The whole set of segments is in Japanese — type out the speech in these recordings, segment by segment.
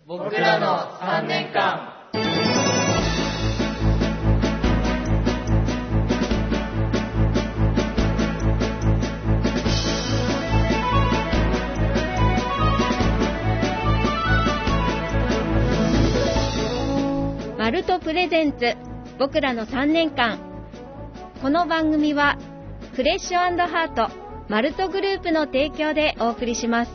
僕らの3年間。 マルトプレゼンツ僕らの3年間。この番組はフレッシュ&ハートマルトグループの提供でお送りします。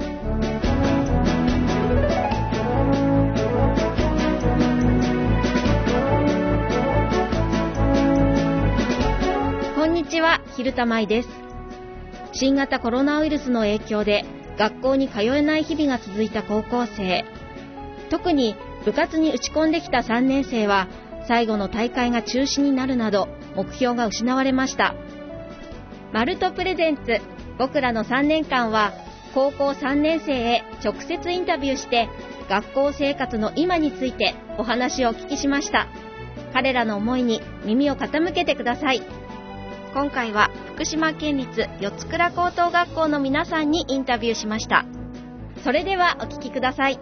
こんにちは、蛭田舞です。新型コロナウイルスの影響で学校に通えない日々が続いた高校生、特に部活に打ち込んできた3年生は最後の大会が中止になるなど目標が失われました。マルトプレゼンツ僕らの3年間は高校3年生へ直接インタビューして学校生活の今についてお話をお聞きしました。彼らの思いに耳を傾けてください。今回は福島県立四津倉高等学校の皆さんにインタビューしました。それではお聞きください。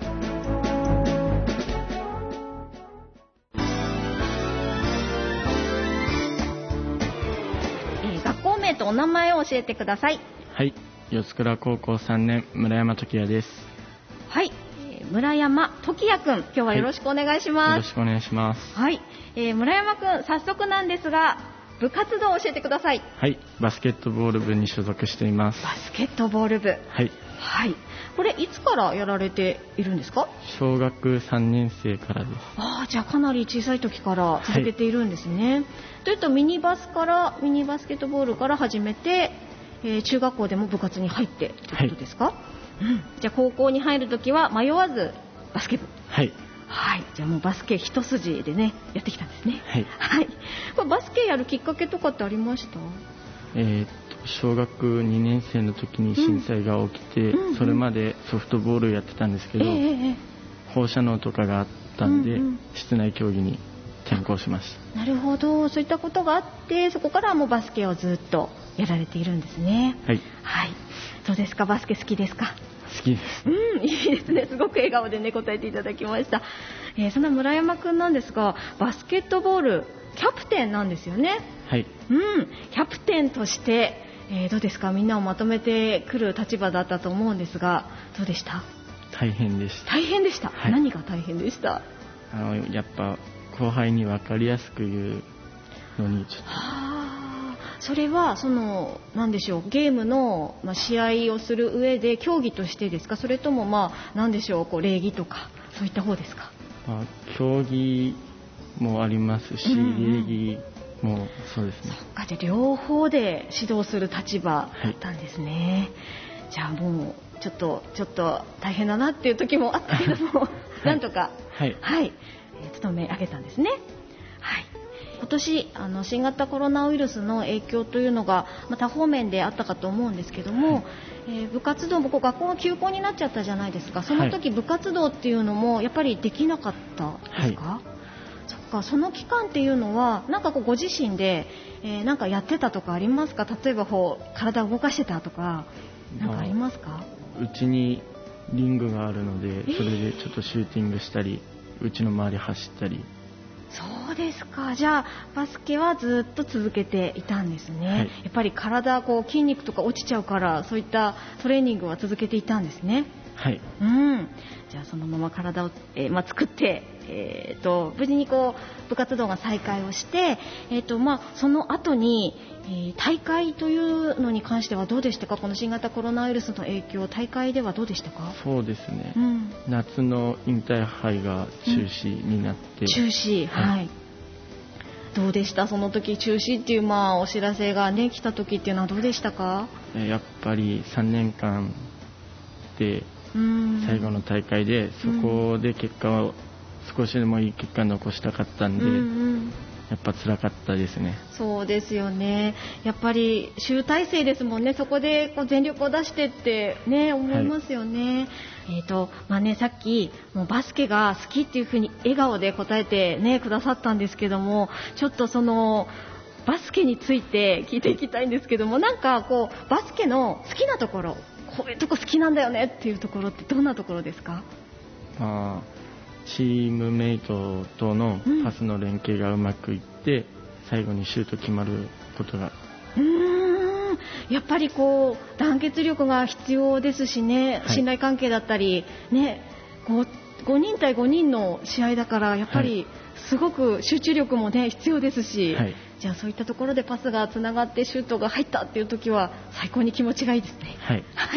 学校名とお名前を教えてください。 はい、四津倉高校3年村山時也です。 はい、村山時也くん、今日はよろしくお願いします。 よろしくお願いします。 はい、村山くん、早速なんですが部活動を教えてください。 はい、バスケットボール部に所属しています。 バスケットボール部。 はい、 はい、これいつからやられているんですか？ 小学3年生からです。 じゃあかなり小さい時から続けているんですね。はい、というとミニバスケットボールから始めて、中学校でも部活に入ってということですか？はい、じゃあ高校に入る時は迷わずバスケ部。 はい、 はい、じゃあもうバスケ一筋でねやってきたんですね。 はい、 はい、これバスケやるきっかけとかってありました？ 小学2年生の時に震災が起きて、それまでソフトボールやってたんですけど、放射能とかがあったんで、室内競技に転向しました。なるほど、そういったことがあってそこからもうバスケをずっとやられているんですね。 はい、 はい、どうですか、バスケ好きですか？ 好きです。 いいですね、すごく笑顔でね答えていただきました。そんな村山くんなんですがバスケットボールキャプテンなんですよね。 はい、 キャプテンとして、どうですか、みんなをまとめてくる立場だったと思うんですがどうでした？ 大変でした。 大変でした、はい、何が大変でした？ やっぱ後輩に分かりやすく言うのにちょっとそれは何でしょう、ゲームの、試合をする上で競技としてですか、それとも何でしょう、礼儀とかそういった方ですか？ 競技もありますし、礼儀もそうですね。 そっか、じゃあ両方で指導する立場だったんですね。はい、じゃあもうちょっと大変だなっていう時もあったけども、なんとか、務め上げたんですね。はい、今年新型コロナウイルスの影響というのが、多方面であったかと思うんですけども、部活動も学校が休校になっちゃったじゃないですか。その時、部活動っていうのもやっぱりできなかったですか？そっか、その期間っていうのはなんかご自身で、なんかやってたとかありますか？例えば体を動かしてたとかなんかありますか？ うちにリングがあるので、それでちょっとシューティングしたり、うちの周り走ったり。 そうですか。じゃあバスケはずっと続けていたんですね。はい、やっぱり体筋肉とか落ちちゃうからそういったトレーニングは続けていたんですね。 はい、 じゃあそのまま体を、作って、無事に部活動が再開をして、その後に、大会というのに関してはどうでしたか？この新型コロナウイルスの影響、大会ではどうでしたか？ そうですね、夏の引退杯が中止になって、 中止、はい、どうでした？その時中止っていうお知らせがね来た時っていうのはどうでしたか？ やっぱり3年間で最後の大会で、そこで結果を少しでもいい結果を残したかったんで、やっぱ辛かったですね。 そうですよね。やっぱり集大成ですもんね。そこで全力を出してってね思いますよね。さっきもうバスケが好きっていうふうに笑顔で答えてねくださったんですけども、ちょっとバスケについて聞いていきたいんですけども、なんかバスケの好きなところ、こういうとこ好きなんだよねっていうところってどんなところですか？ チームメイトとのパスの連携がうまくいって、最後にシュート決まることが。 やっぱりこう団結力が必要ですしね、信頼関係だったり、ね、5人対5人の試合だからやっぱりすごく集中力も、ね、必要ですし、じゃあそういったところでパスがつながってシュートが入ったっていう時は最高に気持ちがいいですね。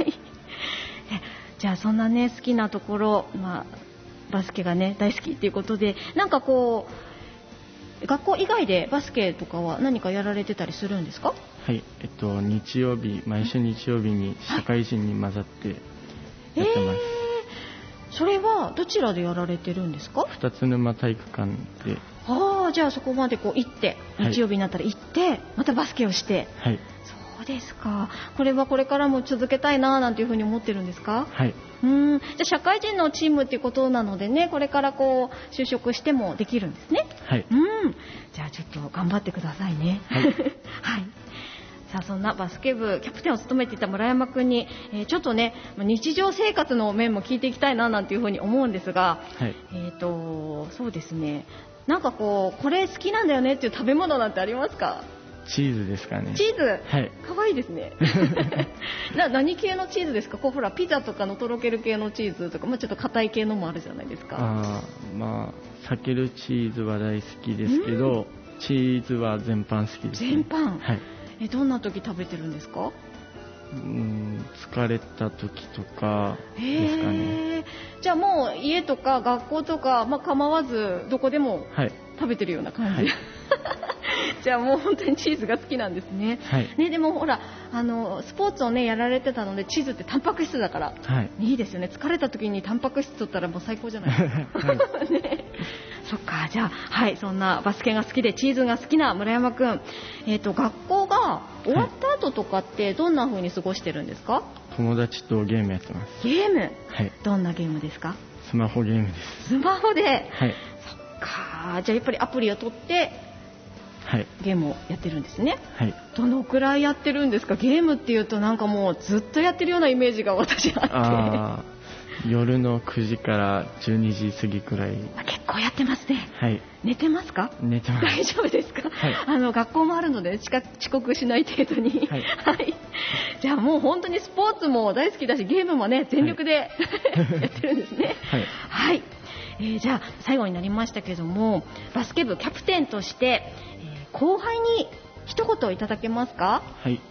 じゃあそんな、ね、好きなところ、バスケが、ね、大好きということで、なんかこう学校以外でバスケとかは何かやられてたりするんですか？ はい、日曜日、毎週日曜日に社会人に混ざってやってます。 それはどちらでやられてるんですか？ 二つ沼体育館で。 じゃあそこまでこう行って、日曜日になったら行ってまたバスケをして。そうですか。これはこれからも続けたいななんていうふうに思ってるんですか？じゃあ社会人のチームっていうことなのでね、これからこう就職してもできるんですね。じゃあちょっと頑張ってくださいね。さあそんなバスケ部キャプテンを務めていた村山くんに、ちょっとね日常生活の面も聞いていきたいななんていうふうに思うんですが、そうですね、なんかこれ好きなんだよねっていう食べ物なんてありますか？ チーズですかね。 チーズ、かわいいですね。何系のチーズですか？ほらピザとかのとろける系のチーズとか、ちょっと硬い系のもあるじゃないですか。 避けるチーズは大好きですけど、チーズは全般好きです、ね。 全般。どんな時食べてるんですか？ 疲れた時とかですかね。 じゃあもう家とか学校とか、構わずどこでも食べてるような感じ。じゃあもう本当にチーズが好きなんですね。でもほらスポーツをねやられてたので、チーズってタンパク質だから、いいですよね。疲れた時にタンパク質取ったらもう最高じゃないですか。そっか。じゃあそんなバスケが好きでチーズが好きな村山くん、学校が終わった後とかってどんな風に過ごしてるんですか？ 友達とゲームやってます。 ゲーム、どんなゲームですか？ スマホゲームです。 スマホで、そっか。じゃあやっぱりアプリを取ってゲームをやってるんですね。どのくらいやってるんですか？ゲームっていうとなんかもうずっとやってるようなイメージが私あって。 夜の9時から12時過ぎくらい。 結構やってますね。寝てますか？ 寝てます。 大丈夫ですか？学校もあるので、遅刻しない程度に。じゃあもう本当にスポーツも大好きだし、ゲームもね全力でやってるんですね。じゃあ最後になりましたけども、バスケ部キャプテンとして、後輩に一言いただけますか？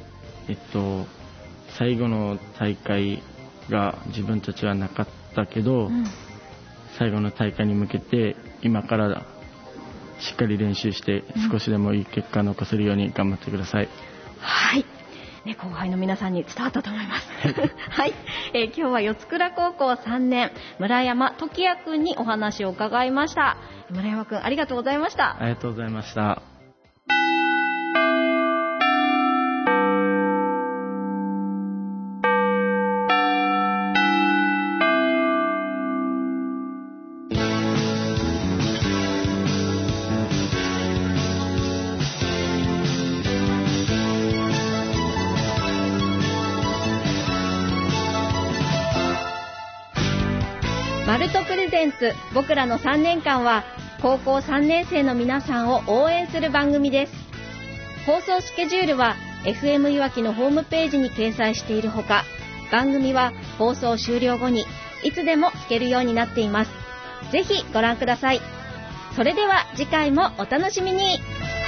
最後の大会が自分たちはなかったけど、最後の大会に向けて今からしっかり練習して少しでもいい結果を残せるように頑張ってください。後輩の皆さんに伝わったと思います。今日は四倉高校3年村山時也くんにお話を伺いました。村山くん、ありがとうございました。 ありがとうございました。 マルトプレゼンツ僕らの3年間は高校3年生の皆さんを応援する番組です。放送スケジュールは FM いわきのホームページに掲載しているほか、番組は放送終了後にいつでも聞けるようになっています。ぜひご覧ください。それでは次回もお楽しみに。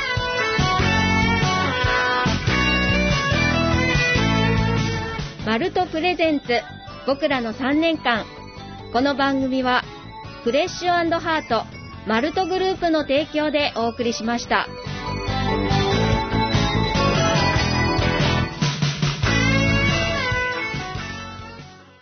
マルトプレゼンツ僕らの3年間。この番組はフレッシュ&ハートマルトグループの提供でお送りしました。